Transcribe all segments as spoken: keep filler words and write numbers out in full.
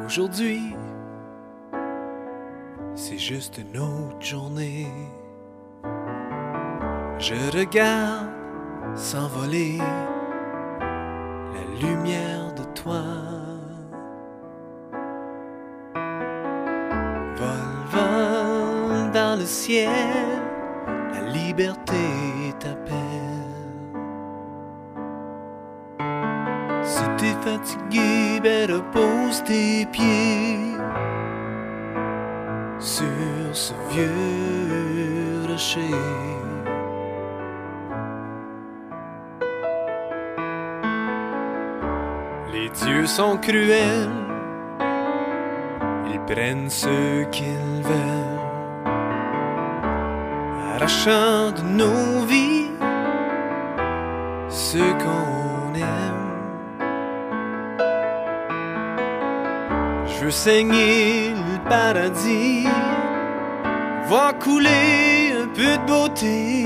Aujourd'hui, c'est juste une autre journée. Je regarde s'envoler la lumière de toi. Vol, vol dans le ciel, la liberté t'appelle. Si t'es fatigué, ben repose tes pieds sur ce vieux rocher. Les dieux sont cruels, ils prennent ceux qu'ils veulent, arrachant de nos vies ceux qu'on aime. Je veux saigner le paradis, voir couler un peu de beauté.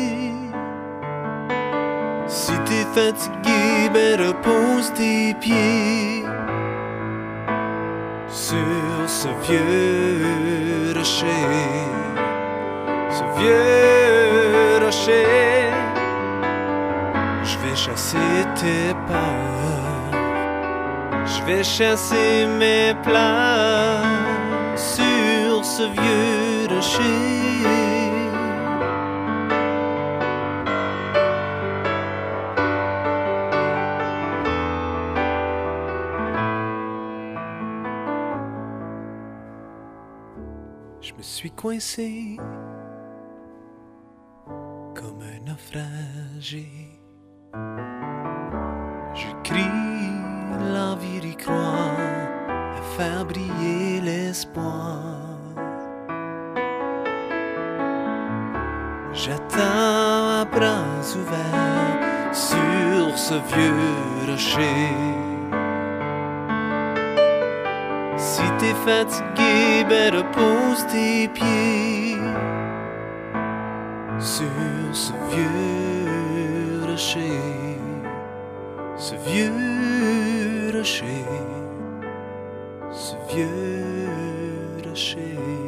Si t'es fatigué, ben repose tes pieds sur ce vieux rocher, ce vieux rocher. Je vais chasser tes peurs, je vais chasser mes pleurs sur ce vieux rocher. Je me suis coincé comme un naufragé. Je crie l'envie d'y croire, à faire briller l'espoir. J'attends à bras ouverts sur ce vieux rocher. Si t'es fatigué, ben repose tes pieds sur ce vieux rocher, ce vieux rocher, ce vieux rocher.